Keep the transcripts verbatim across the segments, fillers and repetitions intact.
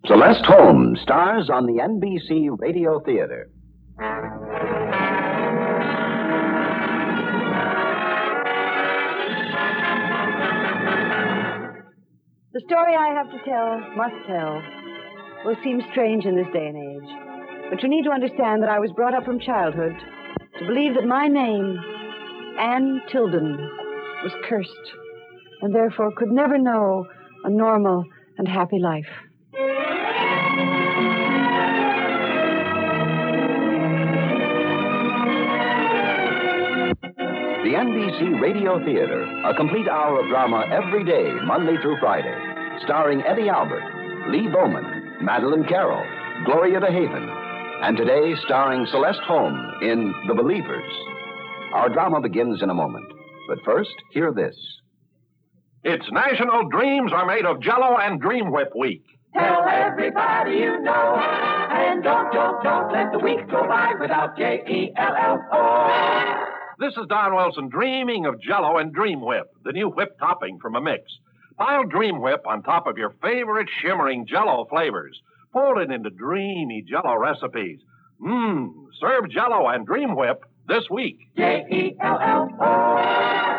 Celeste Holmes stars on the N B C Radio Theater. The story I have to tell, must tell, will seem strange in this day and age. But you need to understand that I was brought up from childhood to believe that my name, Anne Tilden, was cursed, and therefore could never know a normal and happy life. The N B C Radio Theater, a complete hour of drama every day, Monday through Friday, starring Eddie Albert, Lee Bowman, Madeline Carroll, Gloria DeHaven, and today starring Celeste Holmes in The Believers. Our drama begins in a moment, but first, hear this. It's National Dreams Are Made of Jell-O and Dream Whip Week. Tell everybody you know, and don't, don't, don't let the week go by without J E L L O. This is Don Wilson dreaming of Jell-O and Dream Whip, the new whip topping from a mix. Pile Dream Whip on top of your favorite shimmering Jell-O flavors. Fold it into dreamy Jell-O recipes. Mmm, serve Jell-O and Dream Whip this week. J E L L O.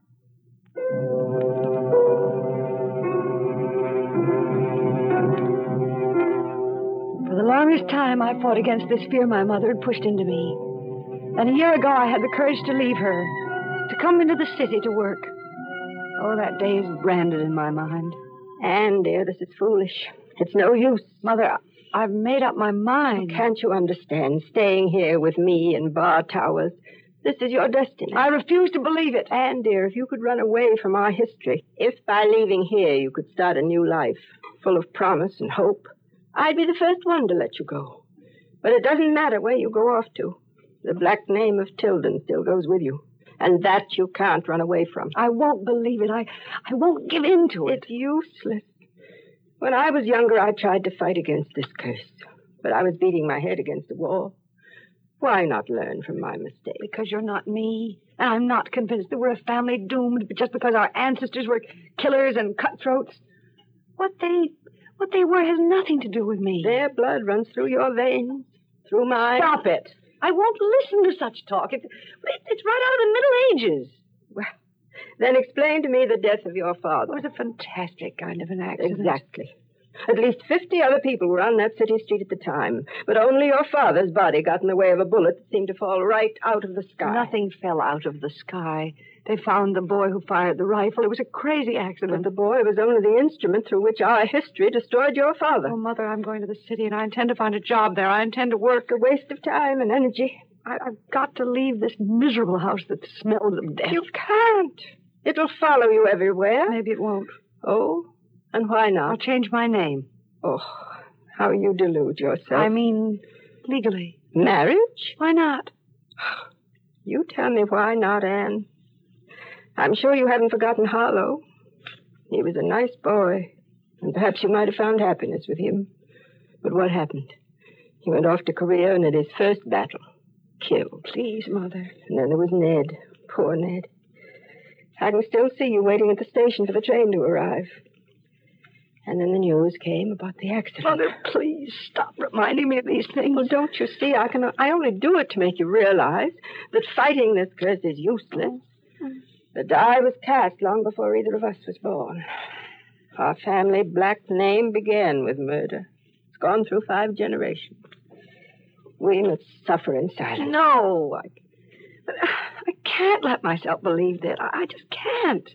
For the longest time, I fought against this fear my mother had pushed into me. And a year ago, I had the courage to leave her, to come into the city to work. Oh, that day is branded in my mind. Anne, dear, this is foolish. It's no use. Mother, I've made up my mind. Can't you understand? Staying here with me in Bar Towers. This is your destiny. I refuse to believe it. Anne, dear, if you could run away from our history, if by leaving here you could start a new life, full of promise and hope, I'd be the first one to let you go. But it doesn't matter where you go off to. The black name of Tilden still goes with you. And that you can't run away from. I won't believe it. I, I won't give in to it. It's useless. When I was younger, I tried to fight against this curse. But I was beating my head against the wall. Why not learn from my mistake? Because you're not me. And I'm not convinced that we're a family doomed just because our ancestors were killers and cutthroats. What they, what they were has nothing to do with me. Their blood runs through your veins. Through mine. Stop it. I won't listen to such talk. It, it, it's right out of the Middle Ages. Well, then explain to me the death of your father. It was a fantastic kind of an accident. Exactly. At least fifty other people were on that city street at the time. But only your father's body got in the way of a bullet that seemed to fall right out of the sky. Nothing fell out of the sky. They found the boy who fired the rifle. It was a crazy accident. But the boy was only the instrument through which our history destroyed your father. Oh, Mother, I'm going to the city, and I intend to find a job there. I intend to work. A waste of time and energy. I, I've got to leave this miserable house that smells of death. You can't. It'll follow you everywhere. Maybe it won't. Oh? And why not? I'll change my name. Oh, how you delude yourself. I mean, legally. Marriage? Why not? You tell me why not, Anne. I'm sure you haven't forgotten Harlow. He was a nice boy, and perhaps you might have found happiness with him. But what happened? He went off to Korea and at his first battle, killed. Please, Mother. And then there was Ned. Poor Ned. I can still see you waiting at the station for the train to arrive. And then the news came about the accident. Mother, please stop reminding me of these things. Well, don't you see? I can. I only do it to make you realize that fighting this curse is useless. The die was cast long before either of us was born. Our family black name began with murder. It's gone through five generations. We must suffer in silence. No, I, I can't let myself believe that. I, I just can't.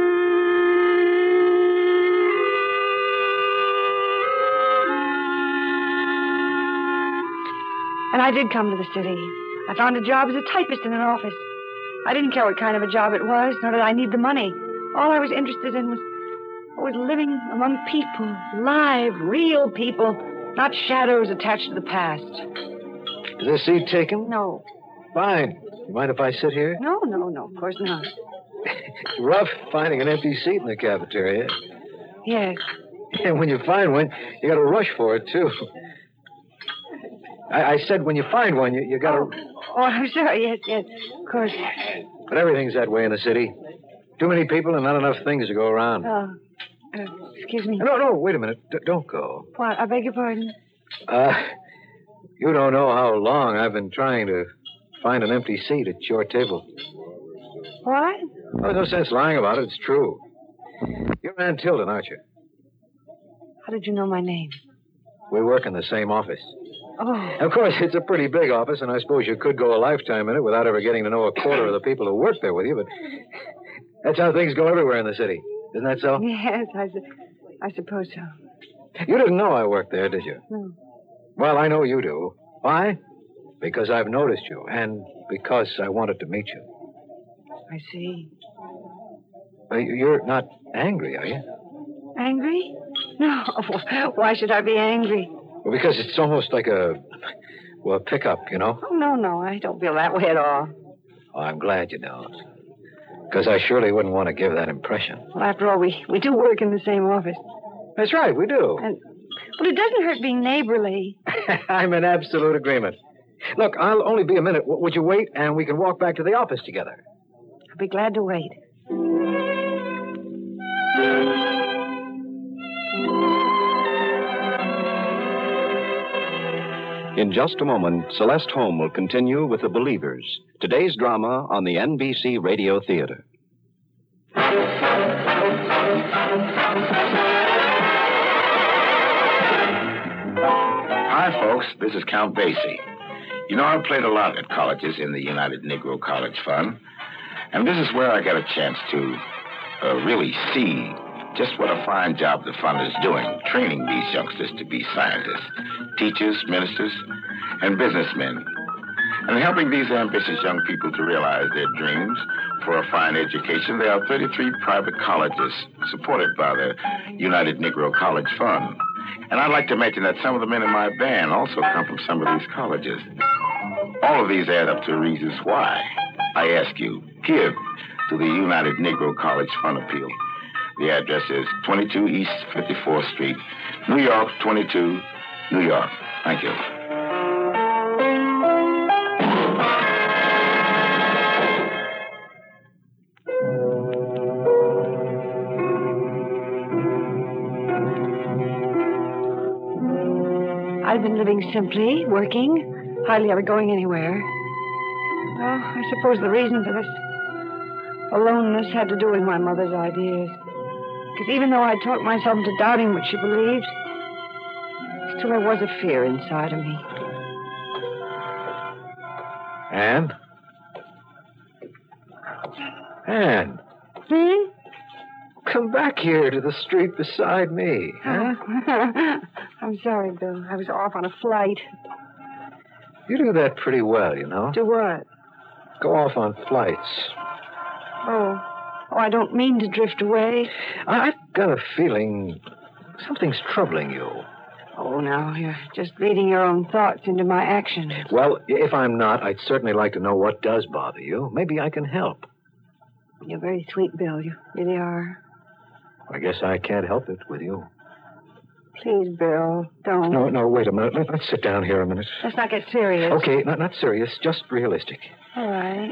And I did come to the city. I found a job as a typist in an office. I didn't care what kind of a job it was, nor did I need the money. All I was interested in was, was living among people, live, real people, not shadows attached to the past. Is this seat taken? No. Fine. You mind if I sit here? No, no, no, of course not. Rough finding an empty seat in the cafeteria. Yes. And when you find one, you got to rush for it, too. I, I said when you find one, you, you got to... Oh, oh, I'm sorry. Yes, yes, of course. But everything's that way in the city. Too many people and not enough things to go around. Oh, Uh, excuse me. No, no, wait a minute. D- don't go. What? I beg your pardon? Uh, you don't know how long I've been trying to find an empty seat at your table. What? Oh, no sense lying about it. It's true. You're Ann Tilden, aren't you? How did you know my name? We work in the same office. Oh. Of course, it's a pretty big office, and I suppose you could go a lifetime in it without ever getting to know a quarter of the people who work there with you, but that's how things go everywhere in the city. Isn't that so? Yes, I, su- I suppose so. You didn't know I worked there, did you? No. Well, I know you do. Why? Because I've noticed you, and because I wanted to meet you. I see. Uh, You're not angry, are you? Angry? No. Why should I be angry? Well, because it's almost like a, well, a pickup, you know? Oh, no, no. I don't feel that way at all. Oh, I'm glad you don't. Because I surely wouldn't want to give that impression. Well, after all, we, we do work in the same office. That's right, we do. And, well, it doesn't hurt being neighborly. I'm in absolute agreement. Look, I'll only be a minute. W- would you wait, and we can walk back to the office together? I'll be glad to wait. In just a moment, Celeste Holm will continue with The Believers, today's drama on the N B C Radio Theater. Hi, folks. This is Count Basie. You know, I've played a lot at colleges in the United Negro College Fund, and this is where I get a chance to uh, really see just what a fine job the fund is doing, training these youngsters to be scientists, teachers, ministers, and businessmen, and helping these ambitious young people to realize their dreams for a fine education. There are thirty-three private colleges supported by the United Negro College Fund. And I'd like to mention that some of the men in my band also come from some of these colleges. All of these add up to reasons why I ask you, give to the United Negro College Fund appeal. The address is twenty-two East fifty-fourth Street, New York, twenty-two, New York. Thank you. I've been living simply, working, hardly ever going anywhere. Well, I suppose the reason for this aloneness had to do with my mother's ideas. Because even though I talked myself into doubting what she believed, still there was a fear inside of me. Ann? Ann? Hmm? Come back here to the street beside me, huh? I'm sorry, Bill. I was off on a flight. You do that pretty well, you know. To what? Go off on flights. Oh. Oh, I don't mean to drift away. I've got a feeling something's troubling you. Oh, now, you're just reading your own thoughts into my actions. Well, if I'm not, I'd certainly like to know what does bother you. Maybe I can help. You're very sweet, Bill. You really are. I guess I can't help it with you. Please, Bill, don't. No, no, wait a minute. Let, let's sit down here a minute. Let's not get serious. Okay, not, not serious, just realistic. All right.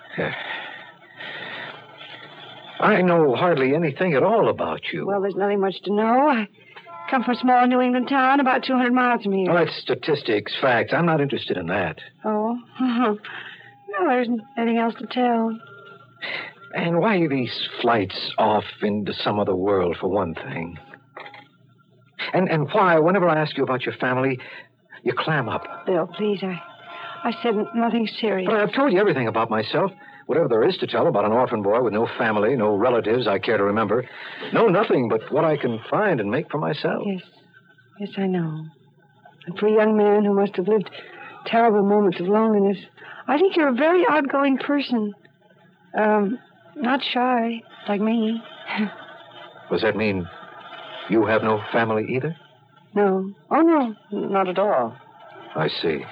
I know hardly anything at all about you. Well, there's nothing much to know. I come from a small New England town about two hundred miles from here. Well, that's statistics, facts. I'm not interested in that. Oh? No, there isn't anything else to tell. And why these flights off into some other world, for one thing? And and why, whenever I ask you about your family, you clam up? Bill, please, I, I said nothing serious. But I've told you everything about myself. Whatever there is to tell about an orphan boy with no family, no relatives I care to remember. No, nothing but what I can find and make for myself. Yes. Yes, I know. And for a young man who must have lived terrible moments of loneliness, I think you're a very outgoing person. Um, not shy, like me. Does that mean you have no family either? No. Oh, no. Not at all. I see.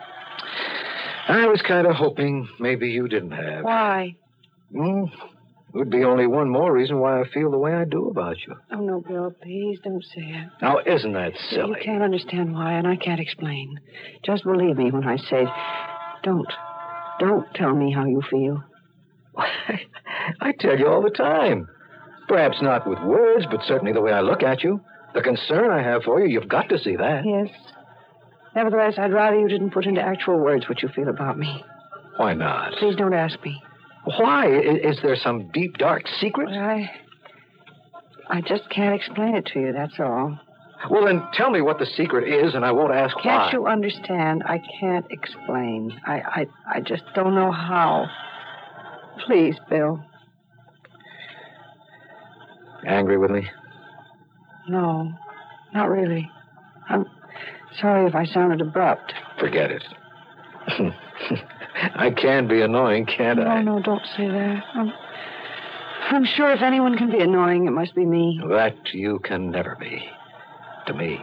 I was kind of hoping maybe you didn't have. Why? Mm, would be only one more reason why I feel the way I do about you. Oh, no, Bill, please don't say it. Now, isn't that silly? You can't understand why, and I can't explain. Just believe me when I say, don't. Don't tell me how you feel. I tell you all the time. Perhaps not with words, but certainly the way I look at you. The concern I have for you, you've got to see that. Yes. Nevertheless, I'd rather you didn't put into actual words what you feel about me. Why not? Please don't ask me. Why? I- Is there some deep, dark secret? Well, I... I just can't explain it to you, that's all. Well, then tell me what the secret is, and I won't ask why. Can't you understand? I can't explain. I, I, I just don't know how. Please, Bill. Angry with me? No, not really. I'm sorry if I sounded abrupt. Forget it. I can be annoying, can't no, I? No, no, don't say that. I'm, I'm sure if anyone can be annoying, it must be me. That you can never be. To me.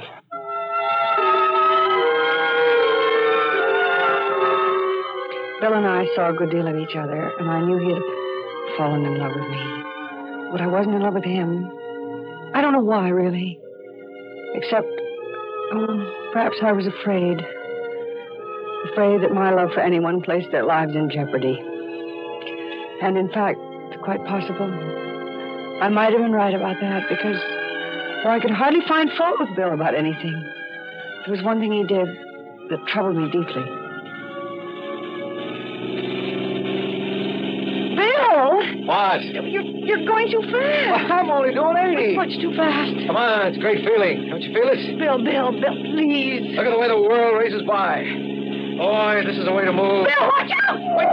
Bill and I saw a good deal of each other, and I knew he'd fallen in love with me. But I wasn't in love with him. I don't know why, really. Except, oh, perhaps I was afraid. Afraid that my love for anyone placed their lives in jeopardy. And in fact, it's quite possible I might have been right about that, because well, I could hardly find fault with Bill about anything. There was one thing he did that troubled me deeply. Bill! What? You're, you're going too fast. I'm only doing eighty. Much too fast. Come on, it's a great feeling. Don't you feel it? Bill, Bill, Bill, please. Look at the way the world races by. Boy, this is the way to move. Bill, watch out! Wait.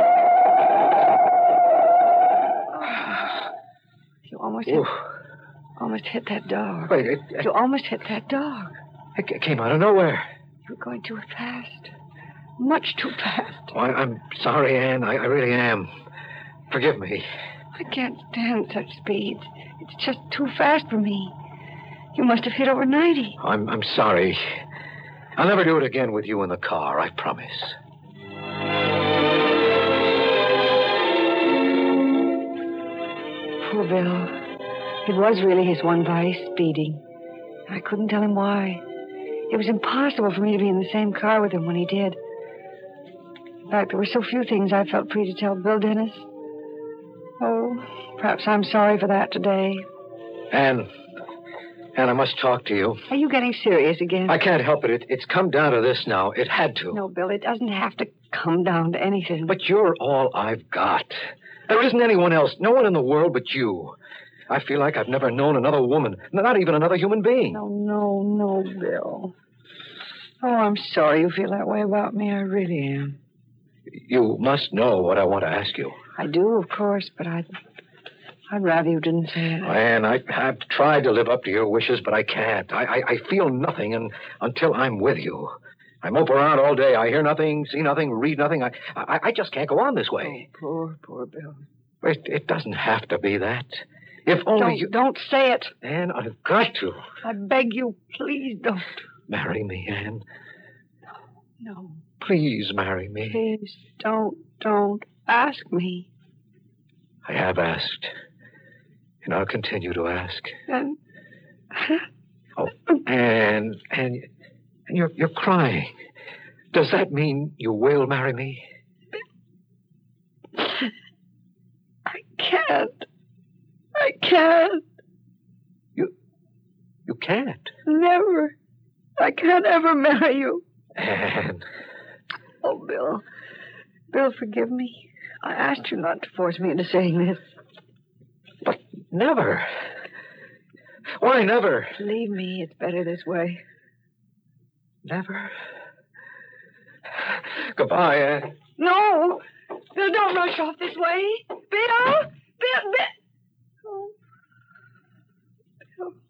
You almost hit, Ooh. almost hit that dog. Wait, it, it, You almost hit that dog. it came out of nowhere. You're going too fast. Much too fast. Oh, I, I'm sorry, Anne. I, I really am. Forgive me. I can't stand such speeds. It's just too fast for me. You must have hit over ninety. I'm I'm sorry. I'll never do it again with you in the car, I promise. Poor Bill. It was really his one vice, speeding. I couldn't tell him why. It was impossible for me to be in the same car with him when he did. In fact, there were so few things I felt free to tell Bill Dennis. Oh, perhaps I'm sorry for that today. Anne, Anne, I must talk to you. Are you getting serious again? I can't help it. it. It's come down to this now. It had to. No, Bill, it doesn't have to come down to anything. But you're all I've got. There isn't anyone else, no one in the world but you. I feel like I've never known another woman, not even another human being. No, no, no, Bill. Oh, I'm sorry you feel that way about me. I really am. You must know what I want to ask you. I do, of course, but I'd, I'd rather you didn't say it. Anne, I, I've tried to live up to your wishes, but I can't. I, I, I feel nothing and, until I'm with you. I mope around all day. I hear nothing, see nothing, read nothing. I, I, I just can't go on this way. Oh, poor, poor Bill. It, it doesn't have to be that. If only Don't, you... don't say it. Anne, I've got to. I beg you, please don't. Marry me, Anne. No, Please marry me. please don't, don't ask me. I have asked, and I'll continue to ask. And Oh, Anne, Anne, and you're, you're crying. Does that mean you will marry me? I can't. I can't. You, you can't. Never. I can't ever marry you. Anne. Oh, Bill. Bill, forgive me. I asked you not to force me into saying this. But never. Why never? Leave me. It's better this way. Never. Goodbye, Anne. No! Bill, don't rush off this way. Bill! Bill! Bill! Oh. Bill.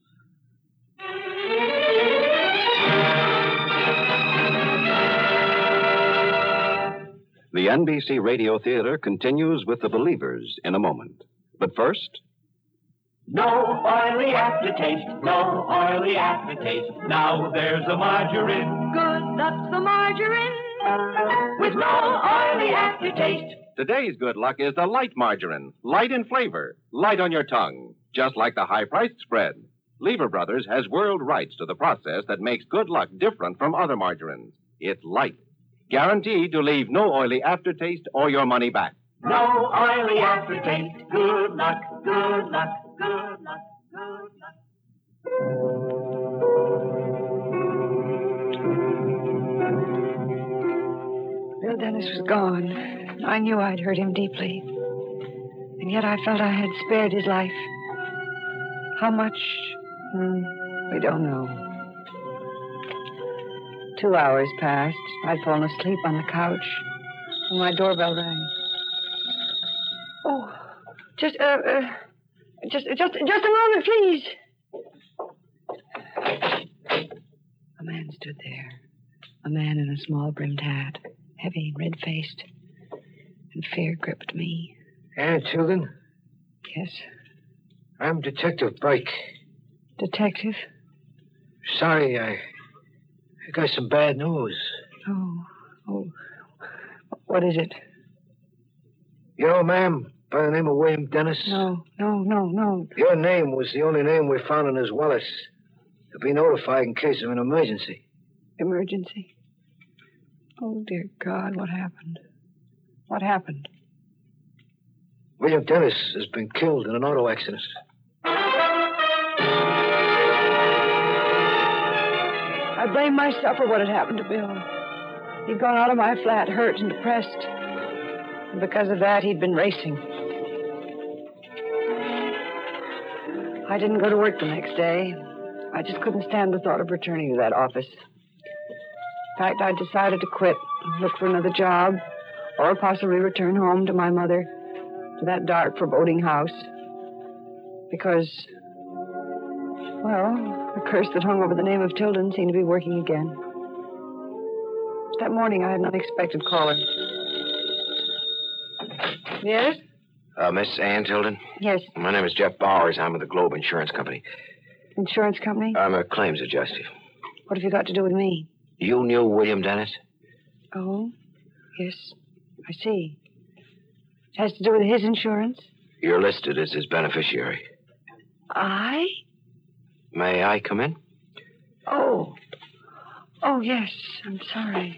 The N B C Radio Theater continues with The Believers in a moment. But first, No oily aftertaste, no oily aftertaste. Now there's a margarine. Good, that's the margarine. With no oily aftertaste. Today's good luck is the light margarine. Light in flavor, light on your tongue. Just like the high-priced spread. Lever Brothers has world rights to the process that makes good luck different from other margarines. It's light. Guaranteed to leave no oily aftertaste or your money back. No oily aftertaste. Good luck, good luck, good luck, good luck. Bill Dennis was gone. I knew I'd hurt him deeply. And yet I felt I had spared his life. How much? Hmm, we don't know. Two hours passed. I'd fallen asleep on the couch when my doorbell rang. Oh, just, uh, uh just, just, just a moment, please. A man stood there. A man in a small brimmed hat, heavy, red-faced, and fear gripped me. Ann Tilden? Yes? I'm Detective Burke. Detective? Sorry, I, I got some bad news. Oh, oh. What is it? You know, ma'am, by the name of William Dennis? No, no, no, no. Your name was the only name we found in his wallet to be notified in case of an emergency. Emergency? Oh, dear God, what happened? What happened? William Dennis has been killed in an auto accident. I blamed myself for what had happened to Bill. He'd gone out of my flat hurt and depressed. And because of that, he'd been racing. I didn't go to work the next day. I just couldn't stand the thought of returning to that office. In fact, I decided to quit, look for another job, or possibly return home to my mother, to that dark, foreboding house. Because, well, the curse that hung over the name of Tilden seemed to be working again. That morning, I had an unexpected caller. Yes? Uh, Miss Ann Tilden? Yes. My name is Jeff Bowers. I'm with the Globe Insurance Company. Insurance company? I'm a claims adjuster. What have you got to do with me? You knew William Dennis? Oh, yes. I see. It has to do with his insurance? You're listed as his beneficiary. I? May I come in? Oh. Oh, yes. I'm sorry.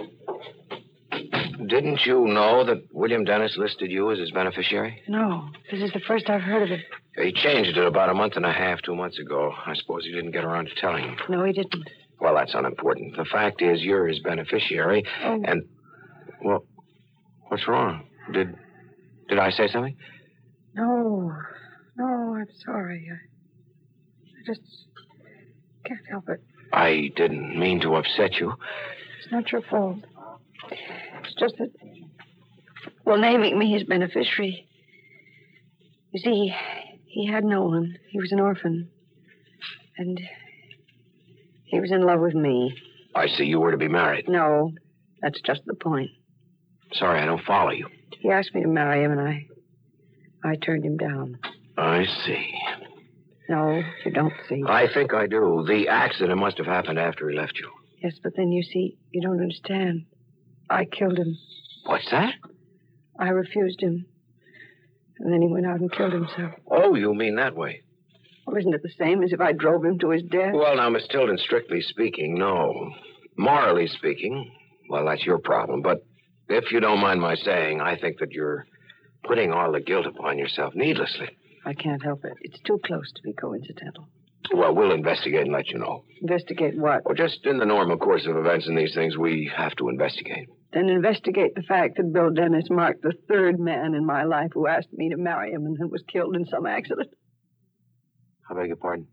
Didn't you know that William Dennis listed you as his beneficiary? No. This is the first I've heard of it. He changed it about a month and a half, two months ago. I suppose he didn't get around to telling him. No, he didn't. Well, that's unimportant. The fact is, you're his beneficiary, Oh. and... Well, what's wrong? Did... Did I say something? No. No, I'm sorry. I, I just can't help it. I didn't mean to upset you. It's not your fault. It's just that, well, naming me his beneficiary. You see, he had no one. He was an orphan. And he was in love with me. I see you were to be married. No, that's just the point. Sorry, I don't follow you. He asked me to marry him, and I, I turned him down. I see. No, you don't see. I think I do. The accident must have happened after he left you. Yes, but then you see, you don't understand. I killed him. What's that? I refused him. And then he went out and killed himself. Oh, you mean that way? Well, isn't it the same as if I drove him to his death? Well, now, Miss Tilden, strictly speaking, no. Morally speaking, well, that's your problem. But if you don't mind my saying, I think that you're putting all the guilt upon yourself needlessly. I can't help it. It's too close to be coincidental. Well, we'll investigate and let you know. Investigate what? Well, just in the normal course of events in these things, we have to investigate. Then investigate the fact that Bill Dennis marked the third man in my life who asked me to marry him and then was killed in some accident. I beg your pardon?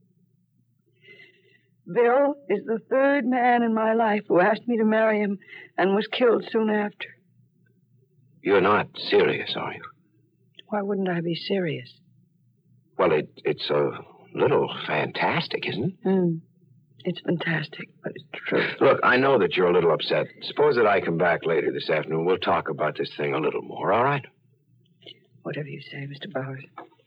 Bill is the third man in my life who asked me to marry him and was killed soon after. You're not serious, are you? Why wouldn't I be serious? Well, it, it's a little fantastic, isn't it? Mm. It's fantastic, but it's true. Look, I know that you're a little upset. Suppose that I come back later this afternoon. We'll talk about this thing a little more, all right? Whatever you say, Mister Bowers.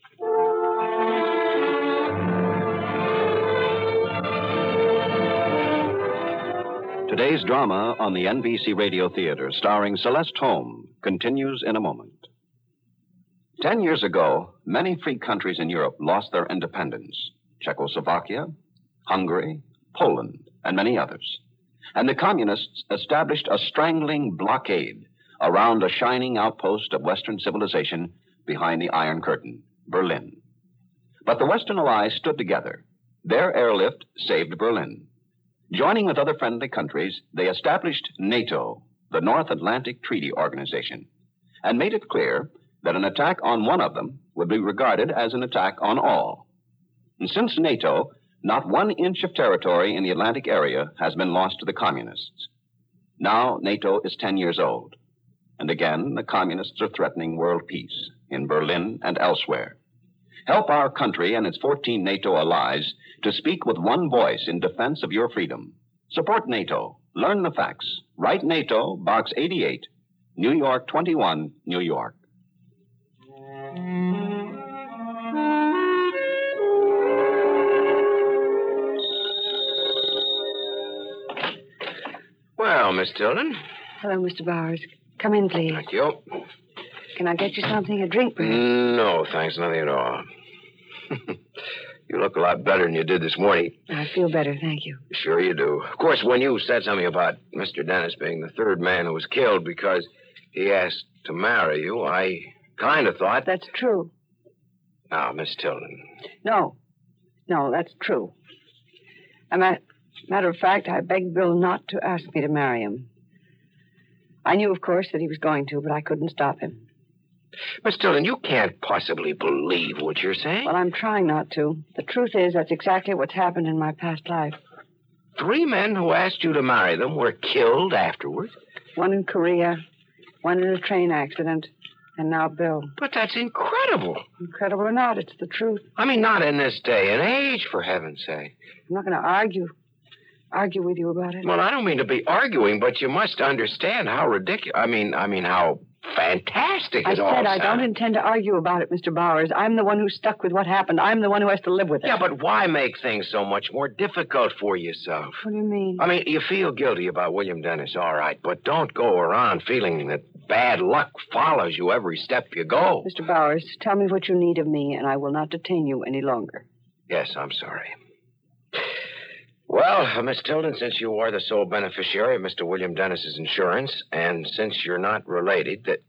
Today's drama on the N B C Radio Theater, starring Celeste Holm, continues in a moment. Ten years ago, many free countries in Europe lost their independence. Czechoslovakia, Hungary, Poland, and many others. And the communists established a strangling blockade around a shining outpost of Western civilization behind the Iron Curtain, Berlin. But the Western Allies stood together. Their airlift saved Berlin. Joining with other friendly countries, they established NATO, the North Atlantic Treaty Organization, and made it clear that an attack on one of them would be regarded as an attack on all. And since NATO, not one inch of territory in the Atlantic area has been lost to the communists. Now NATO is ten years old. And again, the communists are threatening world peace in Berlin and elsewhere. Help our country and its fourteen NATO allies to speak with one voice in defense of your freedom. Support NATO. Learn the facts. Write NATO, Box eighty-eight, New York twenty-one, New York. Well, Miss Tilden. Hello, Mister Bowers. Come in, please. Thank you. Can I get you something, a drink, perhaps? No, thanks, nothing at all. You look a lot better than you did this morning. I feel better, thank you. Sure you do. Of course, when you said something about Mister Dennis being the third man who was killed because he asked to marry you, I kind of thought... That's true. Now, Miss Tilden. No. No, that's true. As a matter of fact, I begged Bill not to ask me to marry him. I knew, of course, that he was going to, but I couldn't stop him. Miss Tilden, you can't possibly believe what you're saying. Well, I'm trying not to. The truth is, that's exactly what's happened in my past life. Three men who asked you to marry them were killed afterwards? One in Korea, one in a train accident, and now Bill. But that's incredible. Incredible or not, it's the truth. I mean, not in this day and age, for heaven's sake. I'm not going to argue. Argue with you about it. Well, I don't mean to be arguing, but you must understand how ridiculous. I mean, I mean, how fantastic I it all said sounds. I don't intend to argue about it, Mister Bowers. I'm the one who's stuck with what happened. I'm the one who has to live with it. Yeah, but why make things so much more difficult for yourself? What do you mean? I mean, you feel guilty about William Dennis, all right, but don't go around feeling that bad luck follows you every step you go. Mister Bowers, tell me what you need of me, and I will not detain you any longer. Yes, I'm sorry. Well, uh, Miss Tilden, since you are the sole beneficiary of Mister William Dennis's insurance, and since you're not related, that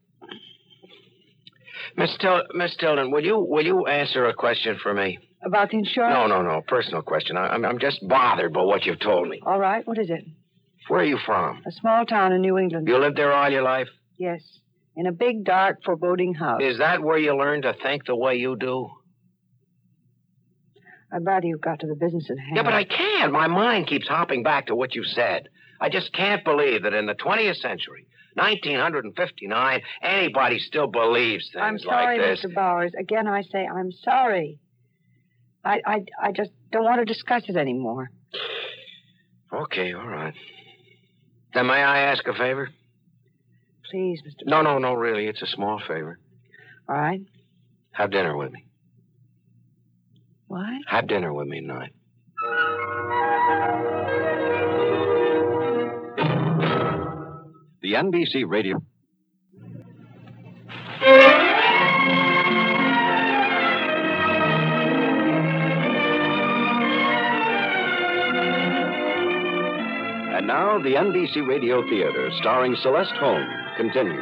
Miss Til- Miss Tilden, will you will you answer a question for me? About the insurance? No, no, no, personal question. I, I'm I'm just bothered by what you've told me. All right, what is it? Where are you from? A small town in New England. You lived there all your life? Yes, in a big, dark, foreboding house. Is that where you learned to think the way you do? I'd rather you got to the business at hand. Yeah, but I can't. My mind keeps hopping back to what you said. I just can't believe that in the twentieth century, nineteen fifty-nine, anybody still believes things I'm sorry, like this. Mister Bowers. Again, I say I'm sorry. I, I, I just don't want to discuss it anymore. Okay, all right. Then may I ask a favor? Please, Mister No, no, no, really. It's a small favor. All right. Have dinner with me. What? Have dinner with me tonight. The N B C Radio. And now, the N B C Radio Theater, starring Celeste Holm, continues.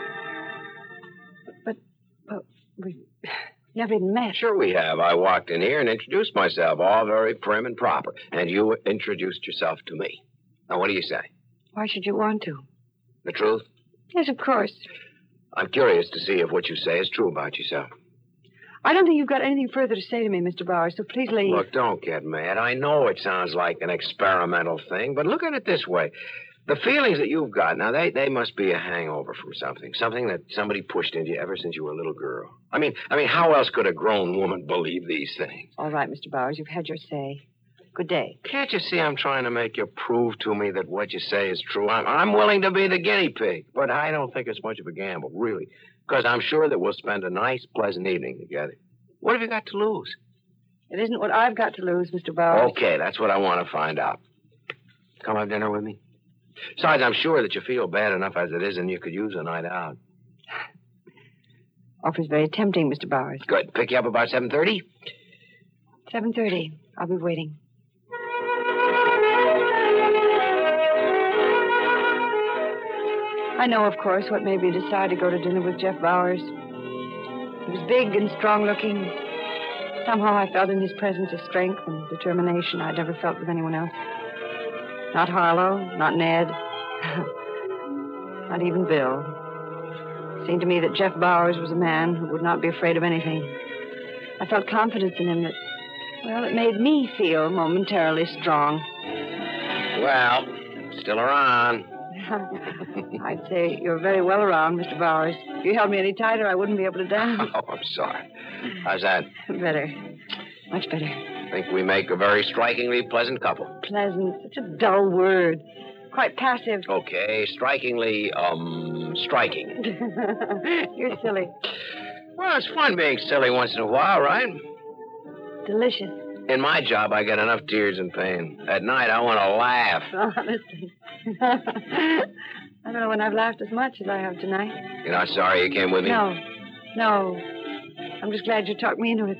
But, but we never even met. Sure we have. I walked in here and introduced myself, all very prim and proper. And you introduced yourself to me. Now, what do you say? Why should you want to? The truth? Yes, of course. I'm curious to see if what you say is true about yourself. I don't think you've got anything further to say to me, Mister Bowers, so please leave. Look, don't get mad. I know it sounds like an experimental thing, but look at it this way. The feelings that you've got, now, they, they must be a hangover from something. Something that somebody pushed into you ever since you were a little girl. I mean, I mean, how else could a grown woman believe these things? All right, Mister Bowers, you've had your say. Good day. Can't you see I'm trying to make you prove to me that what you say is true? I'm, I'm willing to be the guinea pig, but I don't think it's much of a gamble, really, because I'm sure that we'll spend a nice, pleasant evening together. What have you got to lose? It isn't what I've got to lose, Mister Bowers. Okay, that's what I want to find out. Come have dinner with me? Besides, I'm sure that you feel bad enough as it is, and you could use a night out. Offer's very tempting, Mister Bowers. Good. Pick you up about seven thirty? seven thirty. I'll be waiting. I know, of course, what made me decide to go to dinner with Jeff Bowers. He was big and strong-looking, Somehow I felt in his presence a strength and determination I'd never felt with anyone else. Not Harlow, not Ned, not even Bill. It seemed to me that Jeff Bowers was a man who would not be afraid of anything. I felt confidence in him that, well, it made me feel momentarily strong. Well, still around. I'd say you're very well around, Mister Bowers. If you held me any tighter, I wouldn't be able to dance. Oh, I'm sorry. How's that? Better. Much better. I think we make a very strikingly pleasant couple. Pleasant. Such a dull word. Quite passive. Okay, strikingly, um, striking. You're silly. Well, it's fun being silly once in a while, right? Delicious. In my job, I get enough tears and pain. At night, I want to laugh. Honestly. I don't know when I've laughed as much as I have tonight. You're not sorry you came with me? No. No. I'm just glad you talked me into it.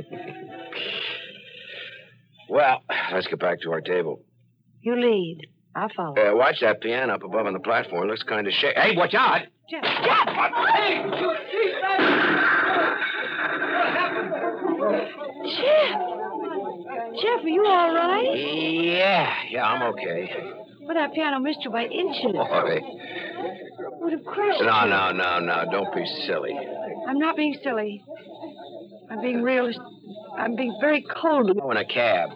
Well, let's get back to our table. You lead. I'll follow. Uh, watch that piano up above on the platform. It looks kind of shaky. Hey, watch out! Jeff. Jeff! Hey! Jeff! Jeff, are you all right? Yeah, yeah, I'm okay. But that piano missed you by inches. Boy. Would have crushed No, you. no, no, no. Don't be silly. I'm not being silly. I'm being real. I'm being very cold. Oh, in a cab.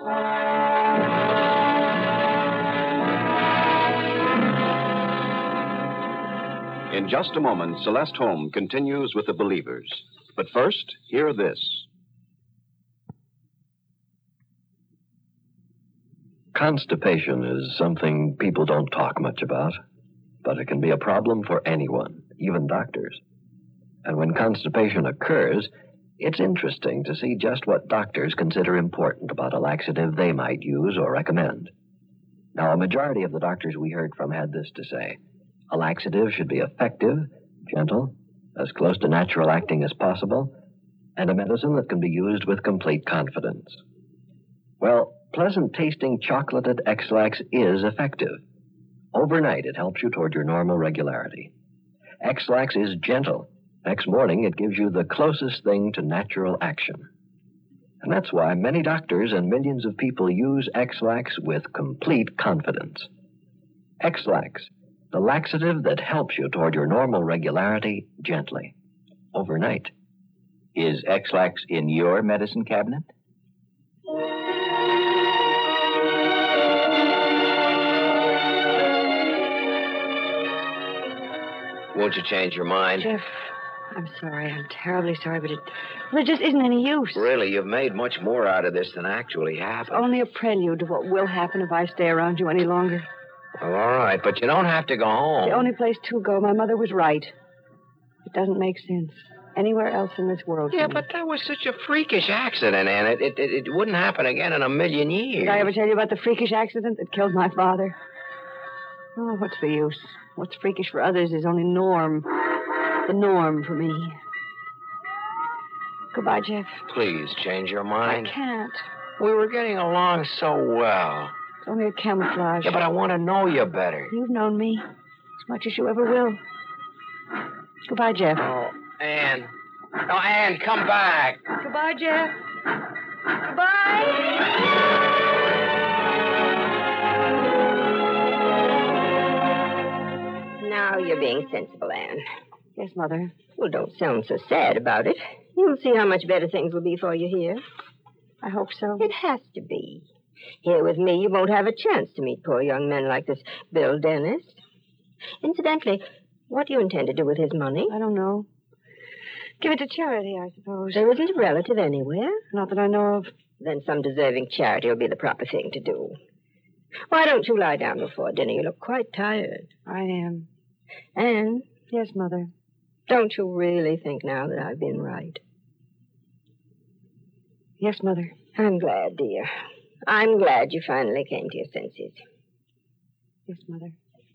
In just a moment, Celeste Holm continues with the Believers. But first, hear this. Constipation is something people don't talk much about, but it can be a problem for anyone, even doctors. And when constipation occurs, it's interesting to see just what doctors consider important about a laxative they might use or recommend. Now, a majority of the doctors we heard from had this to say. A laxative should be effective, gentle, as close to natural acting as possible, and a medicine that can be used with complete confidence. Well, pleasant-tasting chocolated X-Lax is effective. Overnight, it helps you toward your normal regularity. X-Lax is gentle. Next morning, it gives you the closest thing to natural action. And that's why many doctors and millions of people use X-Lax with complete confidence. X-Lax, the laxative that helps you toward your normal regularity gently, overnight. Is X-Lax in your medicine cabinet? Won't you change your mind? Jeff, I'm sorry. I'm terribly sorry, but it, well, it just isn't any use. Really, you've made much more out of this than actually happened. It's only a prelude to what will happen if I stay around you any longer. Well, all right, but you don't have to go home. The only place to go, my mother was right. It doesn't make sense. Anywhere else in this world. Yeah, but that was such a freakish accident, and it, it, it, it wouldn't happen again in a million years. Did I ever tell you about the freakish accident that killed my father? Oh, what's the use? What's freakish for others is only norm. The norm for me. Goodbye, Jeff. Please, change your mind. I can't. We were getting along so well. It's only a camouflage. Yeah, but I want to know you better. You've known me as much as you ever will. Goodbye, Jeff. Oh, Anne. No, Anne, come back. Goodbye, Jeff. Goodbye. Now you're being sensible, Anne. Yes, Mother. Well, don't sound so sad about it. You'll see how much better things will be for you here. I hope so. It has to be. Here with me, you won't have a chance to meet poor young men like this Bill Dennis. Incidentally, what do you intend to do with his money? I don't know. Give it to charity, I suppose. There isn't a relative anywhere. Not that I know of. Then some deserving charity will be the proper thing to do. Why don't you lie down before dinner? You look quite tired. I am. Anne? Yes, Mother. Don't you really think now that I've been right? Yes, Mother. I'm glad, dear. I'm glad you finally came to your senses. Yes, Mother.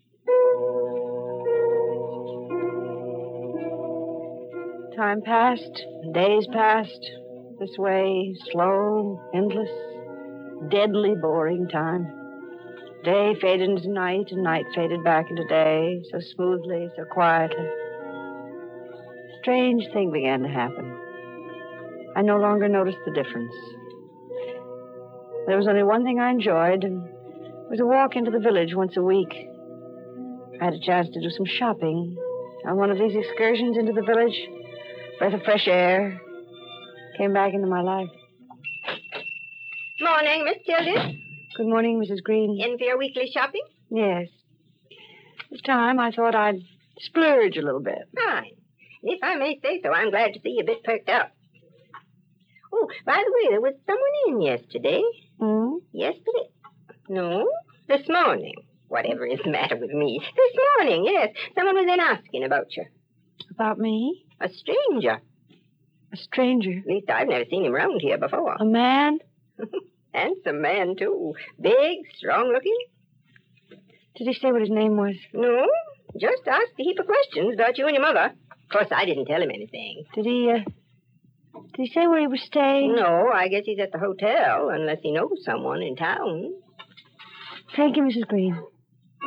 Time passed, days passed, this way, slow, endless, deadly boring time. Day faded into night, and night faded back into day, so smoothly, so quietly. Strange thing began to happen. I no longer noticed the difference. There was only one thing I enjoyed, and it was a walk into the village once a week. I had a chance to do some shopping on one of these excursions into the village. Breath of fresh air came back into my life. Morning, Miss Tilden. Good morning, Missus Green. In for your weekly shopping? Yes. This time I thought I'd splurge a little bit. Fine. If I may say so, I'm glad to see you a bit perked up. Oh, by the way, there was someone in yesterday. Hmm? Yesterday? No, this morning. Whatever is the matter with me? This morning, yes. Someone was in asking about you. About me? A stranger. A stranger? At least I've never seen him round here before. A man? Handsome man, too. Big, strong-looking. Did he say what his name was? No, just asked a heap of questions about you and your mother. Of course, I didn't tell him anything. Did he, uh... Did he say where he was staying? No, I guess he's at the hotel, unless he knows someone in town. Thank you, Missus Green. Of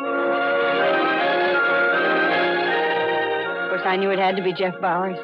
course, I knew it had to be Jeff Bowers.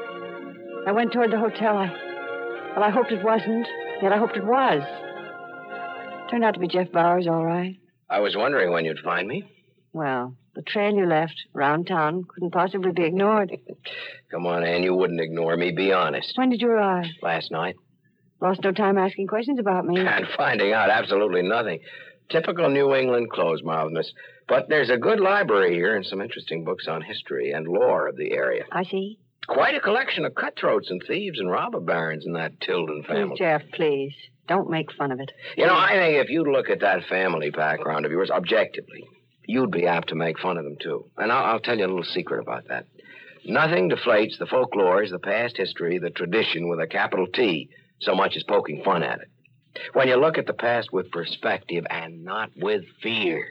I went toward the hotel. I... Well, I hoped it wasn't, yet I hoped it was. Turned out to be Jeff Bowers, all right. I was wondering when you'd find me. Well, the trail you left around town couldn't possibly be ignored. Come on, Ann, you wouldn't ignore me. Be honest. When did you arrive? Last night. Lost no time asking questions about me. And finding out absolutely nothing. Typical New England close-mouthedness. But there's a good library here and some interesting books on history and lore of the area. I see. Quite a collection of cutthroats and thieves and robber barons in that Tilden family. Please, Jeff, please. Don't make fun of it. You know, I think if you'd look at that family background of yours objectively, you'd be apt to make fun of them, too. And I'll, I'll tell you a little secret about that. Nothing deflates the folklores, the past history, the tradition with a capital T so much as poking fun at it. When you look at the past with perspective and not with fear.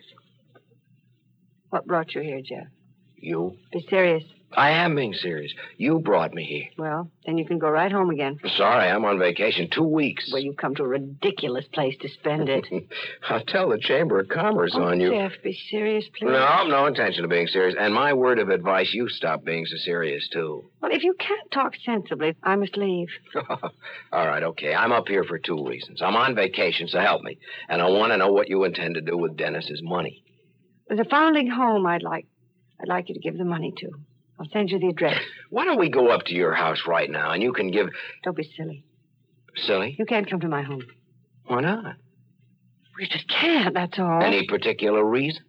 What brought you here, Jeff? You? Be serious. I am being serious. You brought me here. Well, then you can go right home again. Sorry, I'm on vacation. Two weeks. Well, you come to a ridiculous place to spend it. I'll tell the Chamber of Commerce oh, on you. Jeff, be serious, please. No, I've no intention of being serious. And my word of advice, you stop being so serious, too. Well, if you can't talk sensibly, I must leave. All right, okay. I'm up here for two reasons. I'm on vacation, so help me. And I want to know what you intend to do with Dennis's money. There's a foundling home I'd like. I'd like you to give the money to. I'll send you the address. Why don't we go up to your house right now and you can give... Don't be silly. Silly? You can't come to my home. Why not? You just can't, that's all. Any particular reason?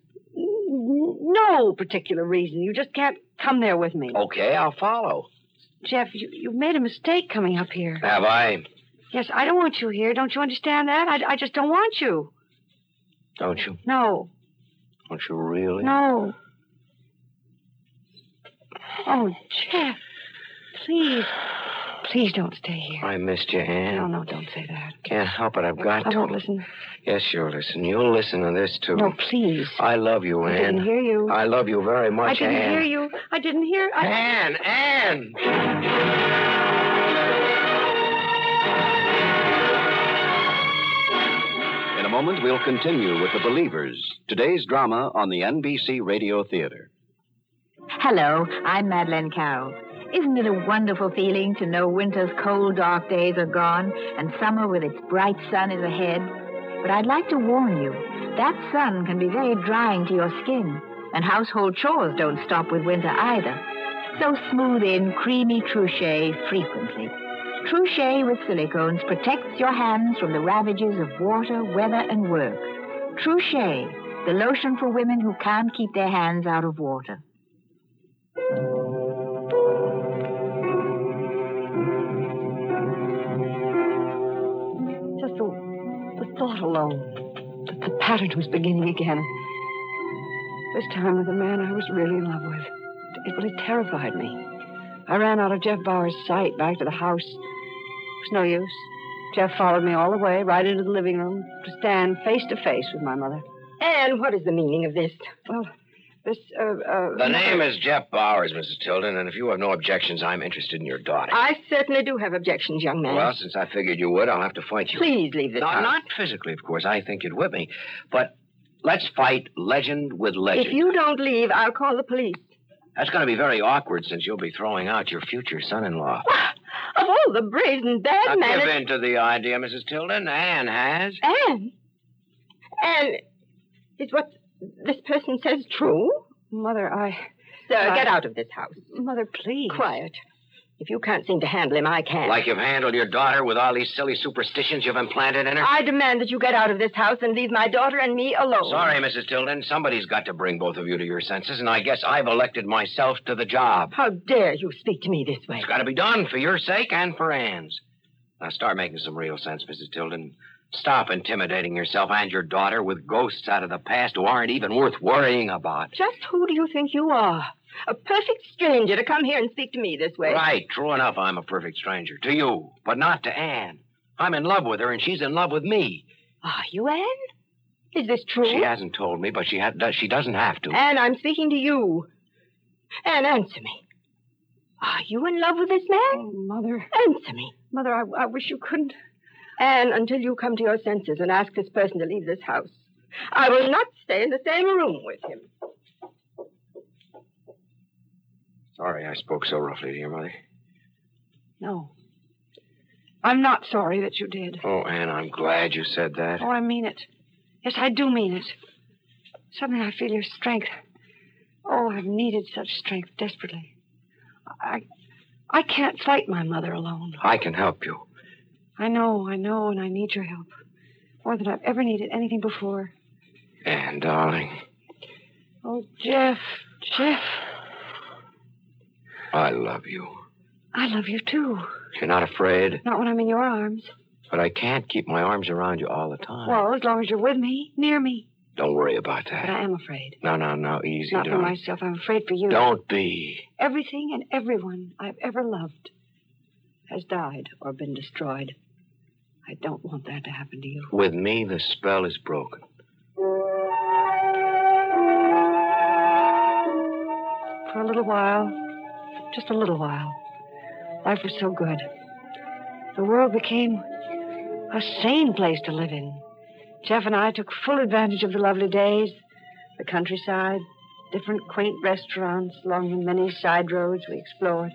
No particular reason. You just can't come there with me. Okay, I'll follow. Jeff, you, you've made a mistake coming up here. Have I? Yes, I don't want you here. Don't you understand that? I, I just don't want you. Don't you? No. Don't you really? No. Oh, Jeff, please, please don't stay here. I missed you, Ann. No, no, don't say that. Can't help it. I've got I to. won't listen. Yes, you'll listen. You'll listen to this, too. No, please. I love you, Ann. I didn't hear you. I love you very much, I didn't Ann. hear you. I didn't hear... I... Ann, Ann! In a moment, we'll continue with The Believers, today's drama on the N B C Radio Theater. Hello, I'm Madeleine Carroll. Isn't it a wonderful feeling to know winter's cold, dark days are gone and summer with its bright sun is ahead? But I'd like to warn you, that sun can be very drying to your skin, and household chores don't stop with winter either. So smooth in creamy Trouchet frequently. Trouchet with silicones protects your hands from the ravages of water, weather, and work. Trouchet, the lotion for women who can't keep their hands out of water. Just the, the thought alone. that The pattern was beginning again. This time with a man I was really in love with. It really terrified me. I ran out of Jeff Bowers' sight back to the house. It was no use. Jeff followed me all the way, right into the living room, to stand face to face with my mother. And what is the meaning of this? Well, this, uh, uh... The name is Jeff Bowers, Missus Tilden, and if you have no objections, I'm interested in your daughter. I certainly do have objections, young man. Well, since I figured you would, I'll have to fight you. Please leave this No, house. not physically, of course. I think you'd whip me. But let's fight legend with legend. If you don't leave, I'll call the police. That's going to be very awkward since you'll be throwing out your future son-in-law. Of all the brazen bad Now, manners... give in to the idea, Missus Tilden. Anne has. Anne? Anne, is what this person says true? Mother, I... Sir, I... get out of this house. Mother, please. Quiet. If you can't seem to handle him, I can. Like you've handled your daughter with all these silly superstitions you've implanted in her? I demand that you get out of this house and leave my daughter and me alone. Sorry, Missus Tilden. Somebody's got to bring both of you to your senses, and I guess I've elected myself to the job. How dare you speak to me this way? It's got to be done for your sake and for Anne's. Now start making some real sense, Missus Tilden. Stop intimidating yourself and your daughter with ghosts out of the past who aren't even worth worrying about. Just who do you think you are? A perfect stranger to come here and speak to me this way. Right, true enough, I'm a perfect stranger. To you, but not to Anne. I'm in love with her, and she's in love with me. Are you, Anne? Is this true? She hasn't told me, but she, ha- she doesn't have to. Anne, I'm speaking to you. Anne, answer me. Are you in love with this man? Oh, Mother. Answer me. Mother, I, I wish you couldn't. Anne, until you come to your senses and ask this person to leave this house, I will not stay in the same room with him. Sorry I spoke so roughly to your mother. No. I'm not sorry that you did. Oh, Anne, I'm glad you said that. Oh, I mean it. Yes, I do mean it. Suddenly I feel your strength. Oh, I've needed such strength desperately. I I can't fight my mother alone. I can help you. I know, I know, and I need your help. More than I've ever needed anything before. Anne, darling. Oh, Jeff, Jeff. I love you. I love you, too. You're not afraid? Not when I'm in your arms. But I can't keep my arms around you all the time. Well, as long as you're with me, near me. Don't worry about that. But I am afraid. No, no, no, easy, Not darling. for myself. I'm afraid for you. Don't be. Everything and everyone I've ever loved has died or been destroyed. I don't want that to happen to you. With me, the spell is broken. For a little while, just a little while, life was so good. The world became a sane place to live in. Jeff and I took full advantage of the lovely days, the countryside, different quaint restaurants along the many side roads we explored.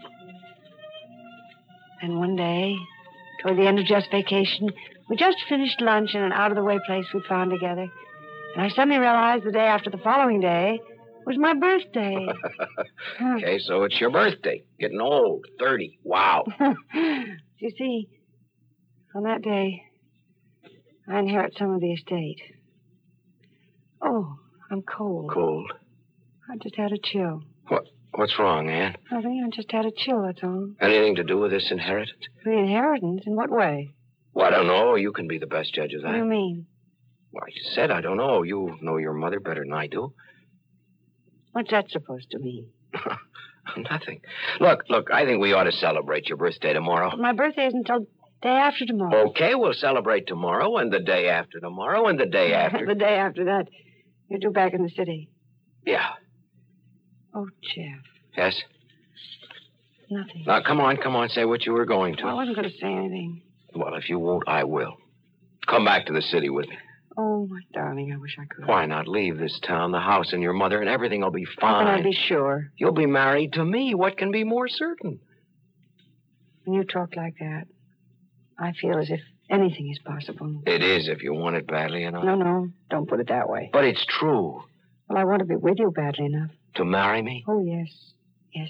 And one day, toward the end of Jeff's vacation, we just finished lunch in an out-of-the-way place we found together. And I suddenly realized the day after the following day was my birthday. Okay, so it's your birthday. Getting old. thirty. Wow. You see, on that day, I inherit some of the estate. Oh, I'm cold. Cold. I just had a chill. What? What's wrong, Anne? Nothing, I just had a chill, that's all. Anything to do with this inheritance? The inheritance? In what way? Well, I don't know. You can be the best judge of that. What do you mean? Well, I just said I don't know. You know your mother better than I do. What's that supposed to mean? Nothing. Look, look, I think we ought to celebrate your birthday tomorrow. My birthday isn't until day after tomorrow. Okay, we'll celebrate tomorrow and the day after tomorrow and the day after. The day after that, you're due back in the city. Yeah. Oh, Jeff. Yes? Nothing. Now, come on, come on, say what you were going to. Well, I wasn't going to say anything. Well, if you won't, I will. Come back to the city with me. Oh, my darling, I wish I could. Why not leave this town, the house, and your mother, and everything will be How fine. can I be sure? You'll be married to me. What can be more certain? When you talk like that, I feel as if anything is possible. It is if you want it badly enough. No, no, don't put it that way. But it's true. Well, I want to be with you badly enough. To marry me? Oh, yes. Yes.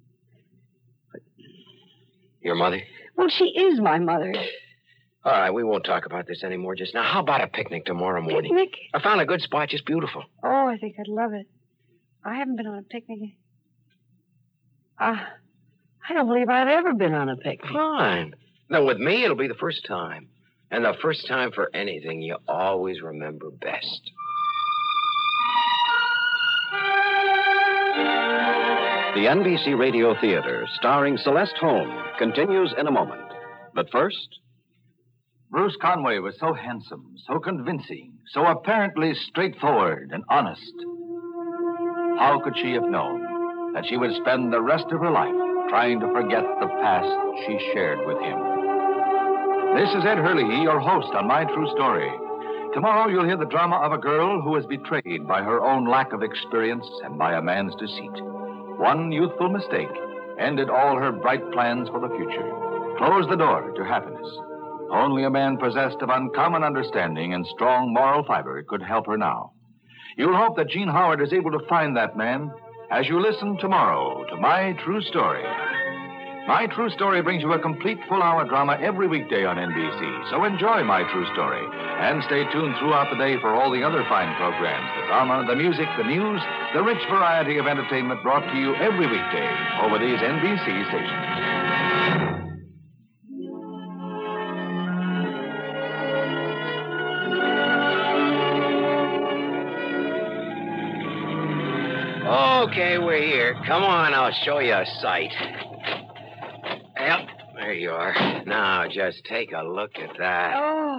Your mother? Well, she is my mother. All right, we won't talk about this anymore just now. How about a picnic tomorrow morning? Picnic? I found a good spot, just beautiful. Oh, I think I'd love it. I haven't been on a picnic. Uh, I don't believe I've ever been on a picnic. Fine. Then with me, it'll be the first time. And the first time for anything you always remember best. The N B C Radio Theater, starring Celeste Holm, continues in a moment. But first... Bruce Conway was so handsome, so convincing, so apparently straightforward and honest. How could she have known that she would spend the rest of her life trying to forget the past she shared with him? This is Ed Hurley, your host on My True Story. Tomorrow you'll hear the drama of a girl who is betrayed by her own lack of experience and by a man's deceit. One youthful mistake ended all her bright plans for the future. closed the door to happiness. Only a man possessed of uncommon understanding and strong moral fiber could help her now. You'll hope that Gene Howard is able to find that man as you listen tomorrow to My True Story. My True Story brings you a complete full-hour drama every weekday on N B C, so enjoy My True Story and stay tuned throughout the day for all the other fine programs, the drama, the music, the news, the rich variety of entertainment brought to you every weekday over these N B C stations. Okay, we're here. Come on, I'll show you a sight. Yep, there you are. Now, just take a look at that. Oh.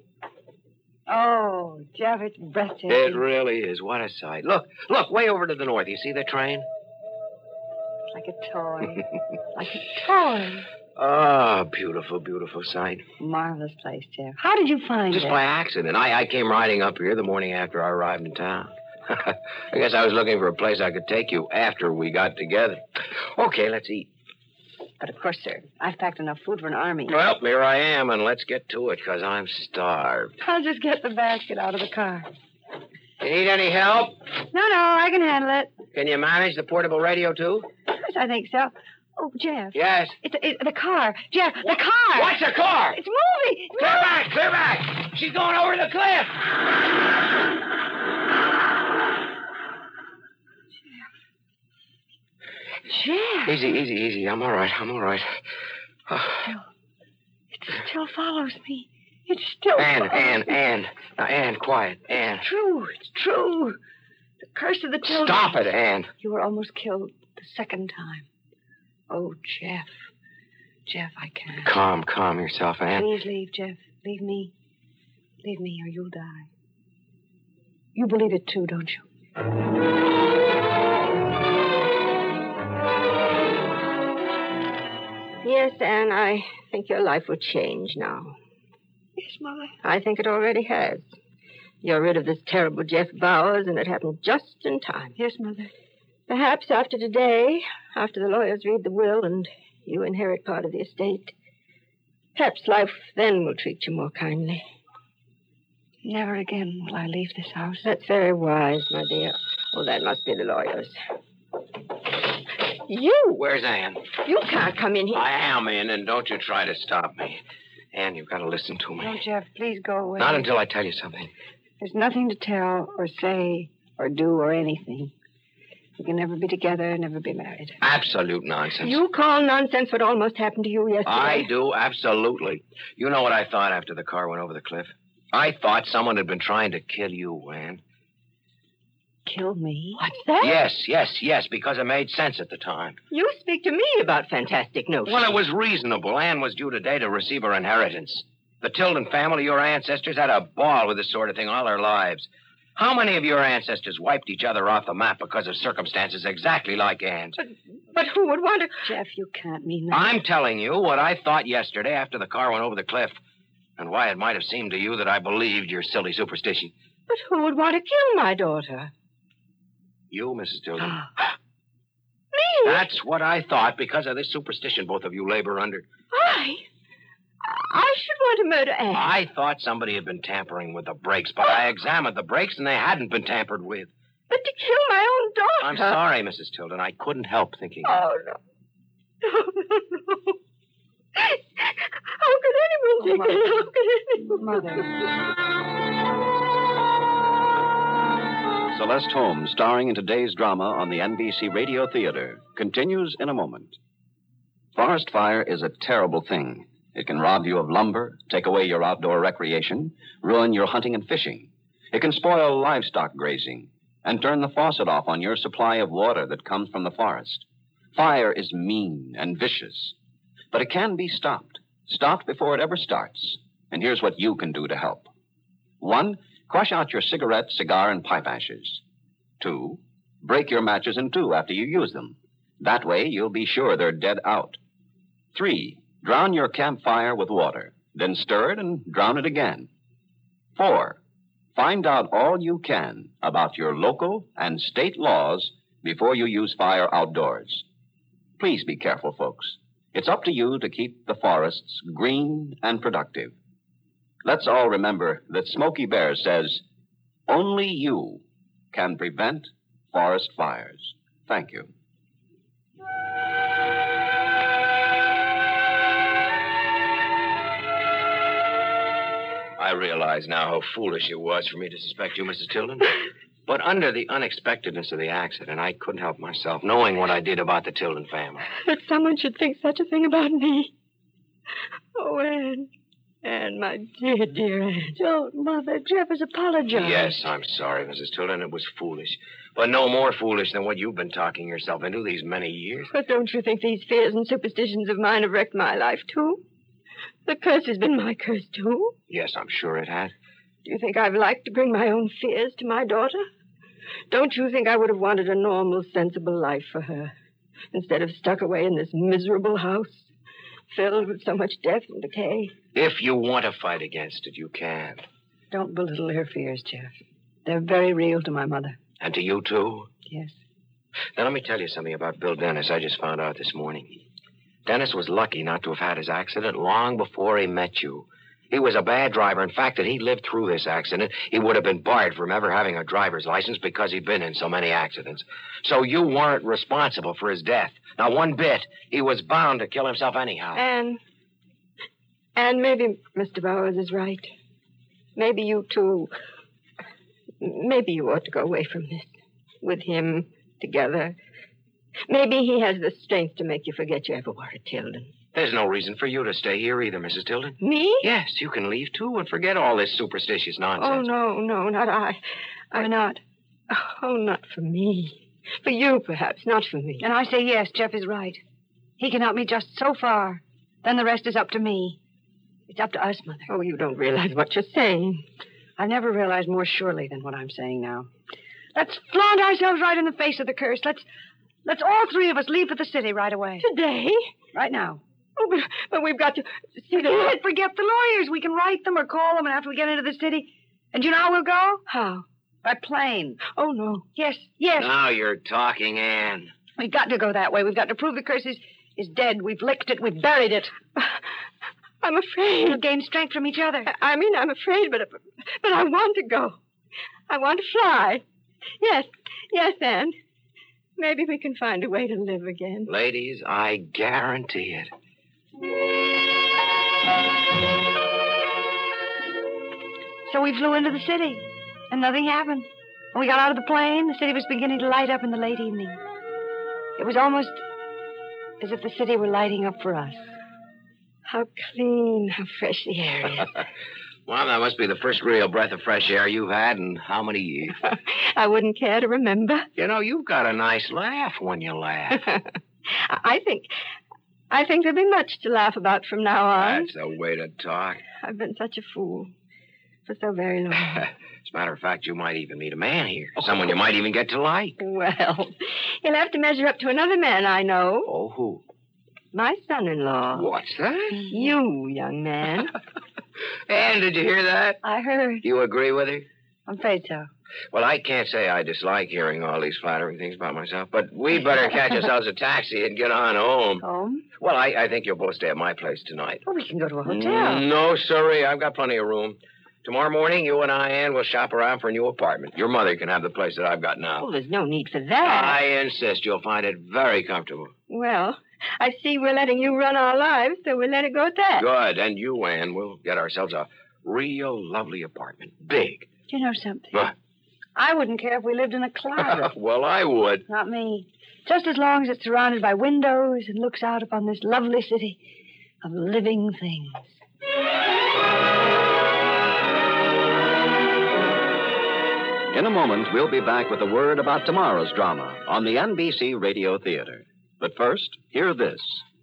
Oh, Jeff, it's breathtaking. It really is. What a sight. Look, look, way over to the north. You see the train? It's like a toy. Like a toy. Oh, beautiful, beautiful sight. Marvelous place, Jeff. How did you find Just it? by accident. I, I came riding up here the morning after I arrived in town. I guess I was looking for a place I could take you after we got together. Okay, let's eat. But of course, sir, I've packed enough food for an army. Well, here I am, and let's get to it, because I'm starved. I'll just get the basket out of the car. You need any help? No, no, I can handle it. Can you manage the portable radio, too? Yes, I think so. Oh, Jeff. Yes? It's, it's the car. Jeff, the car. What's the car? It's moving. It's Clear moving. back, clear back. She's going over the cliff. Jeff. Easy, easy, easy. I'm all right. I'm all right. Oh. Still, it still follows me. It still Anne, follows Anne, me. Anne. Now, Anne, quiet. Anne. It's true. It's true. The curse of the children. Stop it, Anne. You were almost killed the second time. Oh, Jeff. Jeff, I can't. Calm, calm yourself, Anne. Please leave, Jeff. Leave me. Leave me or you'll die. You believe it too, don't you? Yes, Anne, I think your life will change now. Yes, Mother. I think it already has. You're rid of this terrible Jeff Bowers, and it happened just in time. Yes, Mother. Perhaps after today, after the lawyers read the will and you inherit part of the estate, perhaps life then will treat you more kindly. Never again will I leave this house. That's very wise, my dear. Oh, that must be the lawyers. You! Where's Anne? You can't come in here. I am in, and don't you try to stop me. Anne, you've got to listen to me. No, Jeff, please go away. Not until I tell you something. There's nothing to tell or say or do or anything. We can never be together, never be married. Absolute nonsense. You call nonsense what almost happened to you yesterday. I do, absolutely. You know what I thought after the car went over the cliff? I thought someone had been trying to kill you, Anne. Kill me? What's that? Yes, yes, yes, because it made sense at the time. You speak to me about fantastic notions. Well, it was reasonable. Anne was due today to receive her inheritance. The Tilden family, your ancestors, had a ball with this sort of thing all their lives. How many of your ancestors wiped each other off the map because of circumstances exactly like Anne's? But, but who would want to... Jeff, you can't mean that. I'm telling you what I thought yesterday after the car went over the cliff, and why it might have seemed to you that I believed your silly superstition. But who would want to kill my daughter? You, Missus Tilden. Me? That's what I thought because of this superstition both of you labor under. I? I should want to murder Anne. I thought somebody had been tampering with the brakes, but I examined the brakes and they hadn't been tampered with. But to kill my own daughter. I'm sorry, Missus Tilden. I couldn't help thinking. Oh, no. No, no, no. How could anyone think Oh, that? How could anyone? Mother. Celeste Holmes, starring in today's drama on the N B C Radio Theater, continues in a moment. Forest fire is a terrible thing. It can rob you of lumber, take away your outdoor recreation, ruin your hunting and fishing. It can spoil livestock grazing, and turn the faucet off on your supply of water that comes from the forest. Fire is mean and vicious, but it can be stopped. Stopped before it ever starts. And here's what you can do to help. One, crush out your cigarette, cigar, and pipe ashes. Two, break your matches in two after you use them. That way, you'll be sure they're dead out. Three, drown your campfire with water, then stir it and drown it again. Four, find out all you can about your local and state laws before you use fire outdoors. Please be careful, folks. It's up to you to keep the forests green and productive. Let's all remember that Smokey Bear says, only you can prevent forest fires. Thank you. I realize now how foolish it was for me to suspect you, Missus Tilden. But under the unexpectedness of the accident, I couldn't help myself, knowing what I did about the Tilden family. That someone should think such a thing about me. Oh, Anne. Anne, my dear, dear Anne. Don't, Mother. Jeff has apologized. Yes, I'm sorry, Missus Tilden. It was foolish. But no more foolish than what you've been talking yourself into these many years. But don't you think these fears and superstitions of mine have wrecked my life, too? The curse has been my curse, too. Yes, I'm sure it has. Do you think I've liked to bring my own fears to my daughter? Don't you think I would have wanted a normal, sensible life for her, instead of stuck away in this miserable house, filled with so much death and decay? If you want to fight against it, you can. Don't belittle her fears, Jeff. They're very real to my mother. And to you, too? Yes. Now, let me tell you something about Bill Dennis I just found out this morning. Dennis was lucky not to have had his accident long before he met you. He was a bad driver. In fact, if he'd lived through this accident, he would have been barred from ever having a driver's license because he'd been in so many accidents. So you weren't responsible for his death. Not one bit. He was bound to kill himself anyhow. And, and maybe Mister Bowers is right. Maybe you, too. Maybe you ought to go away from this. With him, together. Maybe he has the strength to make you forget you ever were a Tilden. There's no reason for you to stay here either, Missus Tilden. Me? Yes, you can leave, too, and forget all this superstitious nonsense. Oh, no, no, not I. Why not? Oh, not for me. For you, perhaps, not for me. And I say yes, Jeff is right. He can help me just so far. Then the rest is up to me. It's up to us, Mother. Oh, you don't realize what you're saying. I've never realized more surely than what I'm saying now. Let's flaunt ourselves right in the face of the curse. Let's, let's all three of us leave for the city right away. Today? Right now. Oh, but, but we've got to see the... Forget, forget the lawyers. We can write them or call them, and after we get into the city... And you know how we'll go? How? By plane. Oh, no. Yes, yes. Now you're talking, Anne. We've got to go that way. We've got to prove the curse is, is dead. We've licked it. We've buried it. I'm afraid. We'll gain strength from each other. I, I mean, I'm afraid, but, but I want to go. I want to fly. Yes, yes, Anne. Maybe we can find a way to live again. Ladies, I guarantee it. So we flew into the city, and nothing happened. When we got out of the plane, the city was beginning to light up in the late evening. It was almost as if the city were lighting up for us. How clean, how fresh the air is. Well, that must be the first real breath of fresh air you've had in how many years? I wouldn't care to remember. You know, you've got a nice laugh when you laugh. I think... I think there'll be much to laugh about from now on. That's the way to talk. I've been such a fool for so very long. As a matter of fact, you might even meet a man here. Someone you might even get to like. Well, he'll have to measure up to another man I know. Oh, who? My son-in-law. What's that? You, young man. Anne, did you hear that? I heard. You agree with her? I'm afraid so. Well, I can't say I dislike hearing all these flattering things about myself, but we'd better catch ourselves a taxi and get on home. Home? Well, I, I think you'll both stay at my place tonight. Well, we can go to a hotel. No, sorry. I've got plenty of room. Tomorrow morning, you and I, Ann, will shop around for a new apartment. Your mother can have the place that I've got now. Well, there's no need for that. I insist. You'll find it very comfortable. Well, I see we're letting you run our lives, so we'll let it go at that. Good. And you, Ann, we'll get ourselves a real lovely apartment. Big. Do you know something? What? I wouldn't care if we lived in a closet. Well, I would. Not me. Just as long as it's surrounded by windows and looks out upon this lovely city of living things. In a moment, we'll be back with a word about tomorrow's drama on the N B C Radio Theater. But first, hear this.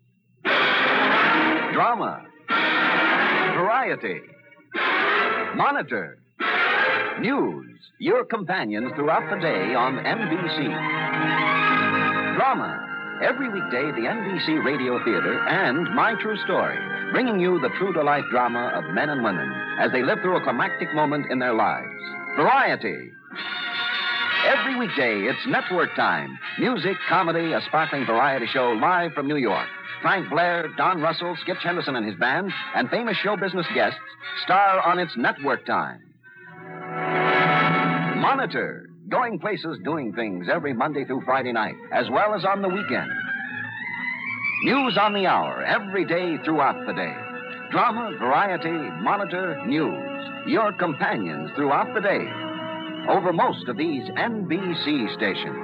Drama. Variety. Monitor. News. Your companions throughout the day on N B C. Drama. Every weekday, the N B C Radio Theater and My True Story, bringing you the true-to-life drama of men and women as they live through a climactic moment in their lives. Variety. Every weekday, it's network time. Music, comedy, a sparkling variety show live from New York. Frank Blair, Don Russell, Skip Henderson and his band, and famous show business guests star on its network time. Monitor, going places, doing things every Monday through Friday night, as well as on the weekend. News on the hour, every day throughout the day. Drama, variety, Monitor, news. Your companions throughout the day. Over most of these N B C stations.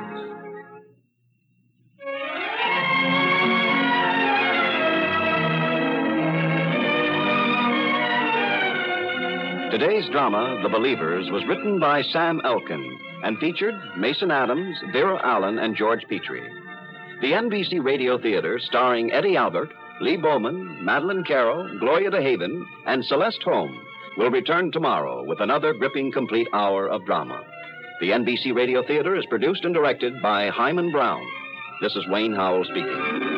Today's drama, The Believers, was written by Sam Elkin and featured Mason Adams, Vera Allen, and George Petrie. The N B C Radio Theater, starring Eddie Albert, Lee Bowman, Madeline Carroll, Gloria DeHaven, and Celeste Holm, will return tomorrow with another gripping complete hour of drama. The N B C Radio Theater is produced and directed by Hyman Brown. This is Wayne Howell speaking.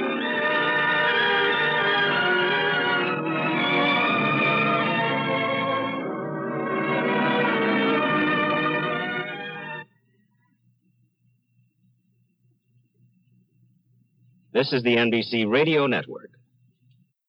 This is the N B C Radio Network.